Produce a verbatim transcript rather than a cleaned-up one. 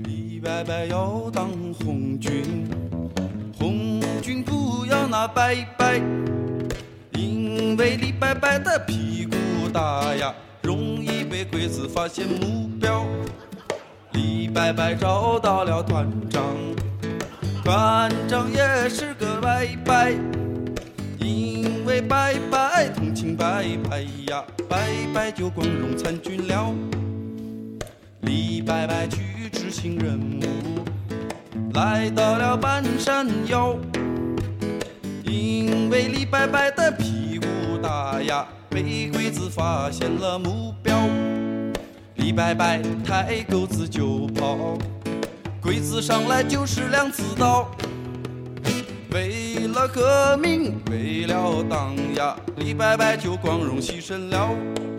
李白白要当红军，红军不要那白白，因为李白白的屁股大呀，容易被鬼子发现目标。李白白找到了团长，团长也是个白白，因为白白同情白白呀，白白就光荣参军了。李白白去执行任务，来到了半山腰，因为李白白的屁股大呀，被鬼子发现了目标。李白白抬钩子就跑，鬼子上来就是两刺刀。为了革命，为了党呀，李白白就光荣牺牲了。